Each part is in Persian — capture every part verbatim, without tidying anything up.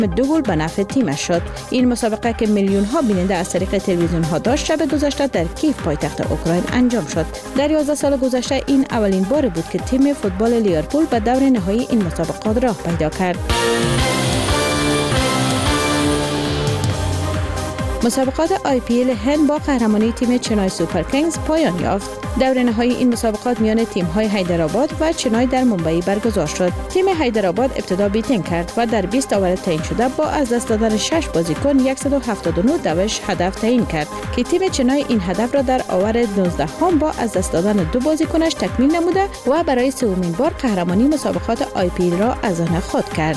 دو گل به نفع تیمش شد. این مسابقه که میلیون ها بیننده از طریق تلویزیون ها داشت شب گذشته در کیف پایتخت اوکراین انجام شد. در یازده سال گذشته این اولین بار بود که تیم فوتبال لیورپول به دور نهایی این مسابقات راه پیدا کرد. مسابقات آی پی ال هند با قهرمانی تیم چنای سوپر کینگز پایان یافت. دور نهایی این مسابقات میان تیم‌های حیدرآباد و چنای در ممبئی برگزار شد. تیم حیدرآباد ابتدا بیتینگ کرد و در بیست اوور تعیین شده با از دست دادن شش بازیکن صد و هفتاد و نه دوش هدف تعیین کرد که تیم چنای این هدف را در اوور نوزده هم با از دست دادن دو بازیکنش تکمیل نموده و برای سومین بار قهرمانی مسابقات آی پی ال را از آن خود کرد.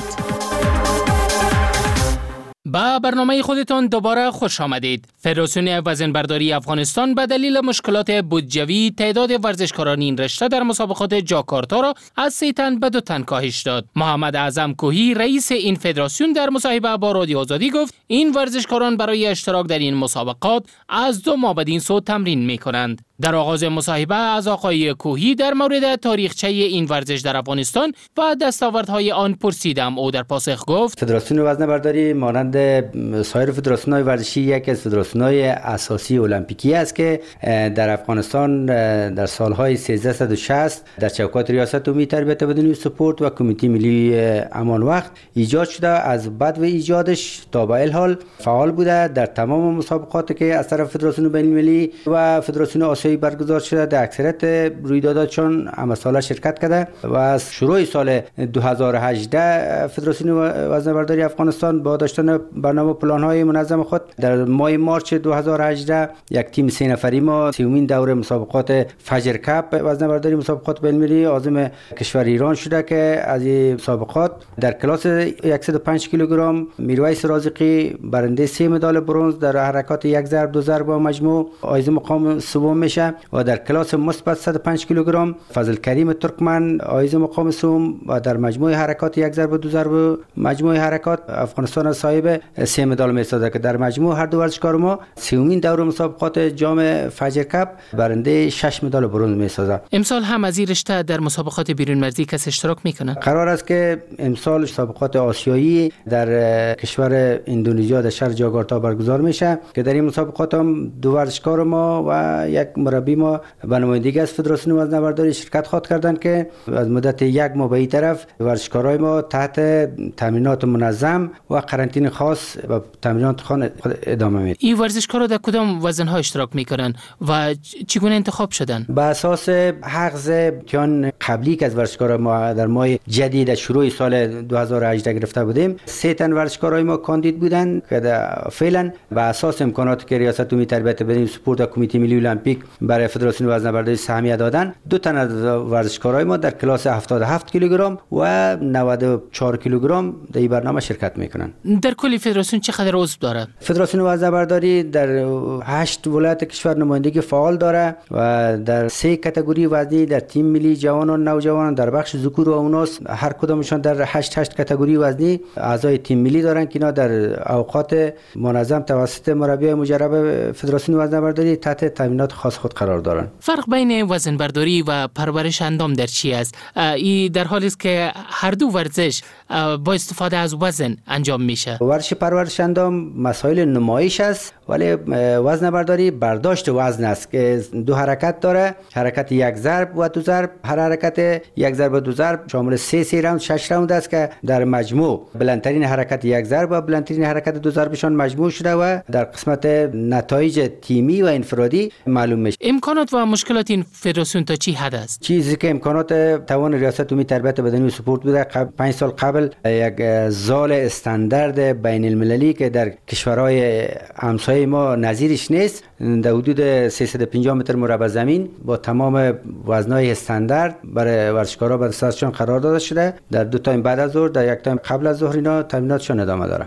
با برنامه خودتان دوباره خوش آمدید. فدراسیون وزنه‌برداری افغانستان به دلیل مشکلات بودجوی تعداد ورزشکاران این رشته در مسابقات جاکارتا را از سه تن به دو تن کاهش داد. محمد اعظم کوهی رئیس این فدراسیون در مصاحبه با رادیو آزادی گفت این ورزشکاران برای اشتراک در این مسابقات از دو ماه بدین سو تمرین می کنند. در آغاز مصاحبه از آقای کوهی در مورد تاریخچه این ورزش در افغانستان و دستاوردهای آن پرسیدم. او در پاسخ گفت فدراسیون وزنه‌برداری مانند سایر فدراسیون‌های ورزشی یکی از فدراسیون‌های اساسی المپیکی است که در افغانستان در سالهای سیزده و شصت در چوکات ریاست عمومی تربیت بدنی سپورت و کمیته ملی امان وقت ایجاد شده. از بعد و ایجادش تا به الحال فعال بوده. در تمام مسابقاتی که از طرف فدراسیون بین‌المللی و فدراسیون آسیایی برگزار شده در اکثریت رویداداتشون هم ساله شرکت کرده و از شروع سال دو هزار و هجده فدراسیون وزنه‌برداری افغانستان با داشتن برنامه و پلان‌های منظم خود در ماه مارچ دو هزار و هجده یک تیم سه نفری ما سومین دوره مسابقات فجر کپ وزنه‌برداری مسابقات بین‌المللی عازم کشور ایران شده که از این مسابقات در کلاس صد و پنج کیلوگرم میرویس رازقی برنده سه مدال برنز در حرکات یک ضرب دو ضرب با مجموع عایز مقام سوم میشه و در کلاس مثبت صد و پنج کیلوگرم فضل کریم ترکمن عایز مقام سوم و در مجموع حرکات یک ضرب دو ضرب مجموع حرکات افغانستان صاحب سه مدال میسازه که در مجموع هر دو ورزشکار ما سومین دوره مسابقات جام فجر کپ برنده شش مدال برنز میسازه. امسال هم از این رشته در مسابقات بیرون مرزی کس اشتراک میکنه؟ قرار است که امسال مسابقات آسیایی در کشور اندونزی در شهر جاکارتا برگزار میشه که در این مسابقات هم دو ورزشکار ما و یک مربی ما به نمایندگی از فدراسیون وزنه‌برداری شرکت خواهد کردند که از مدت یک ماه به این طرف ورزشکارای ما تحت تمرینات منظم و قرنطینه خاص و تمرینات خانه ادامه میدن. این ورزشکارا در کدام وزن‌ها اشتراک میکنن و چگونه انتخاب شدن؟ به اساس حغز امتحان قبلی که از ورزشکارا ما در ماه جدید شروع سال دو هزار و هجده گرفته بودیم، سه تن ورزشکارای ما کاندید بودن که فعلا به اساس امکاناتی که ریاست عمومی تربیت بدنی سپورت و کمیته ملی المپیک برای فدراسیون وزنه‌برداری سهمیه دادن، دو تن از ورزشکارای ما در کلاس هفتاد و هفت کیلوگرم و نود و چهار کیلوگرم در این برنامه شرکت میکنن. در کل فدراسیون چقدر عضو داره؟ فدراسیون وزنه‌برداری در هشت ولایت کشور نمایندگی فعال داره و در سه کاتگوری وزنی در تیم ملی جوانان نوجوانان در بخش ذکور و اناث هر کدامشون در هشت هشت کاتگوری وزنی اعضای تیم ملی دارن که اینا در اوقات منظم توسط مربی مجرب فدراسیون وزنه‌برداری تحت تامینات خاص خود قرار دارن. فرق بین وزنه‌برداری و پرورش اندام در چی است؟ این در حالی است که هر دو ورزش با استفاده از وزن انجام میشه. ورزش پرورش اندام مسائل نمایش است ولی وزنه‌برداری برداشت وزن است که دو حرکت داره، حرکت یک ضرب و دو ضرب. هر حرکت یک ضرب و دو ضرب شامل سه سه راوند شش راوند است که در مجموع بلندترین حرکت یک ضرب و بلندترین حرکت دو ضربشان مجموع شده و در قسمت نتایج تیمی و انفرادی معلوم میشه. امکانات و مشکلات این فدراسیون تا چی حد است؟ چیزی که امکانات توان ریاست عمومی تربیت بدنی و سپورت بوده، قبل پنج سال قبل یک زال استاندارد بین المللی که در کشورهای همسایه ما نظیرش نیست، در حدود سیصد و پنجاه متر مربع زمین با تمام وزنهای استاندارد برای ورزشکارا به دستشان قرار داده شده. در دو تایم بعد از ظهر، در یک تایم قبل از ظهر اینا تمریناتشون ادامه داره.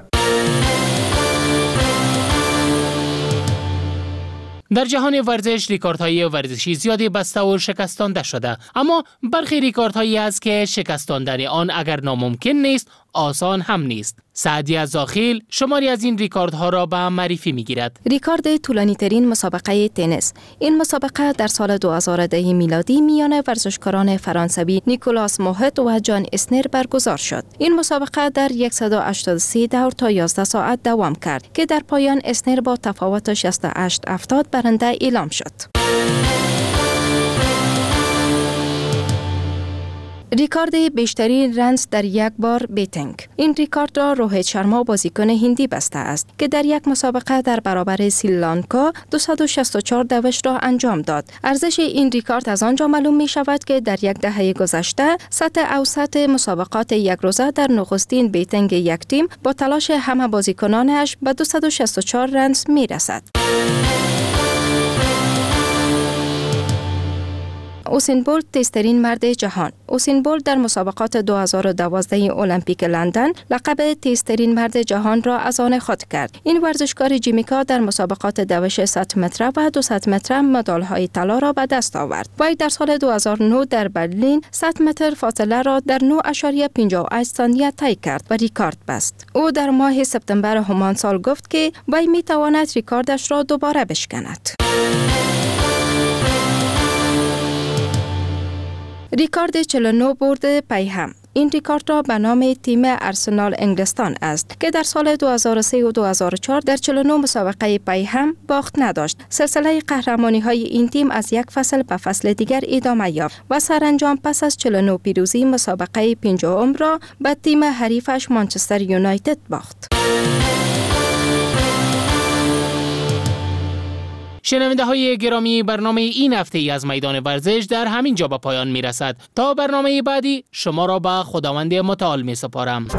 در جهان ورزش ریکاردهای ورزشی زیادی بسته و شکستانده شده، اما برخی ریکاردهایی است که شکستاندن آن اگر ناممکن نیست آسان هم نیست. سعدی از داخل شماری از این ریکاردها را به هم معرفی می‌گیرد. ریکارد طولانی ترین مسابقه تنیس. این مسابقه در سال دو هزار و ده میلادی میان ورزشکاران فرانسوی نیکولاس موهت و جان اسنر برگزار شد. این مسابقه در صد و هشتاد و سه دور تا یازده ساعت دوام کرد که در پایان اسنر با تفاوت شصت و هشت هفتاد برنده اعلام شد. ریکارد بیشترین رنز در یک بار بیتینگ. این ریکارد را روهیت شرما بازیکن هندی بسته است که در یک مسابقه در برابر سریلانکا دویست و شصت و چهار دوش را انجام داد. ارزش این ریکارد از آنجا معلوم می شود که در یک دهه گذشته سطح اوسط مسابقات یک روزه در نخستین بیتینگ یک تیم با تلاش همه بازیکنانش به دویست و شصت و چهار رنز می رسد. اوسین بولت تیزترین مرد جهان. اوسین بولت در مسابقات دو هزار و دوازده المپیک لندن لقب تیزترین مرد جهان را از آن خود کرد. این ورزشکار جمیکا در مسابقات دوش صد متر و دویست متر مدال‌های طلا را به دست آورد. وی در سال دو هزار و نه در برلین صد متر فاصله را در نه ممیز پنجاه و هشت ثانیه طی کرد و ریکارد بست. او در ماه سپتامبر همان سال گفت که وی می تواند ریکاردش را دوباره بشکند. ریکارد چهل و نه برد پیهم. این ریکارد را به نام تیم ارسنال انگلستان است که در سال دو هزار و سه و دو هزار و چهار در چهل و نه مسابقه پیهم باخت نداشت. سلسله قهرمانی های این تیم از یک فصل به فصل دیگر ادامه یافت و سرانجام پس از چهل و نه پیروزی مسابقه پنجم را به تیم حریفش منچستر یونایتد باخت. شنونده های گرامی، برنامه این هفته ای از میدان ورزش در همین جا به پایان می رسد. تا برنامه بعدی شما را به خداوند متعال می سپارم.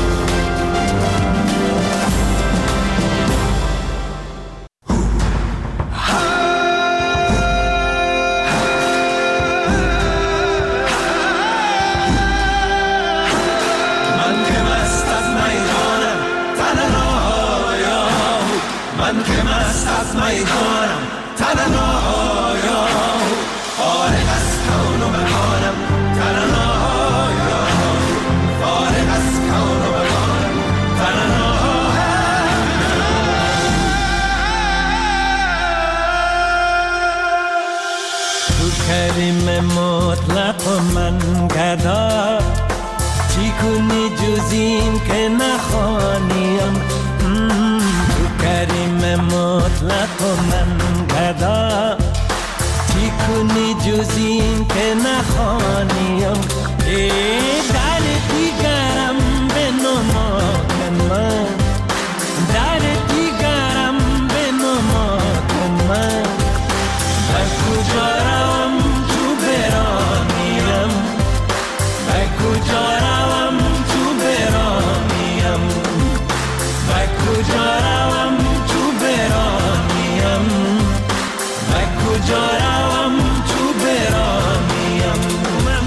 مطلق و من گدا چی کنی جز این که نخوانیم تو کریم مطلق و من گدا چی کنی جز این که نخوانیم ای در دیگرم به نما من در دیگرم به نما من در کجا روم کجا روم تو برانیم و کجا روم تو برانیم و کجا روم تو برانیم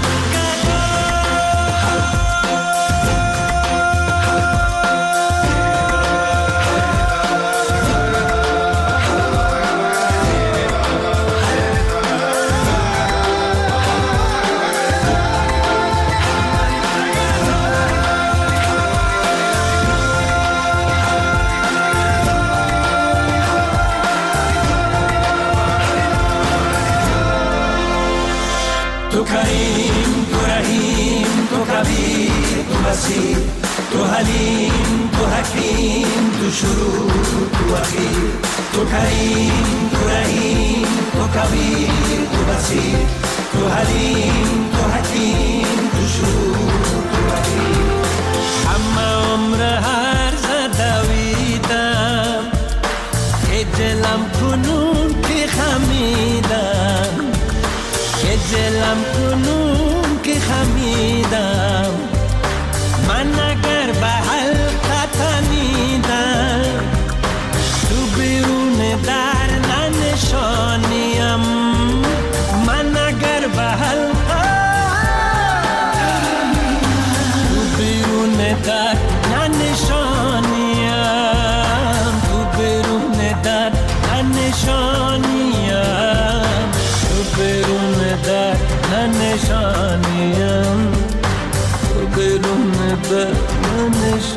تو کریم تو رحیم تو کبیر تو بصیر تو حلیم تو حکیم تو شروع تو اخیر تو کریم تو رحیم تو کبیر تو بصیر تو حلیم تو حکیم تو شروع تو اخیر همه عمر هر زدویدم که دلم کنون که خمیدم که دلم کنون که خمیدم من اگر به حلقه تنیدم تو بیرون در ننشانیم من اگر به حلقه تو بیرون در ننشانیم تو بیرون در ننشانیم تو بیرون در ننشانیم تو بیرون در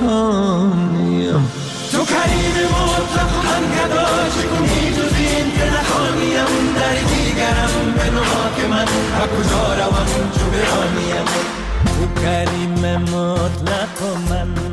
ناتوانیم. تو کریم مطلق و من گداش کنی جز این که نخوانیم، در دیگرم به نما که من و کجا روم چو برانیم. تو کریم مطلق و من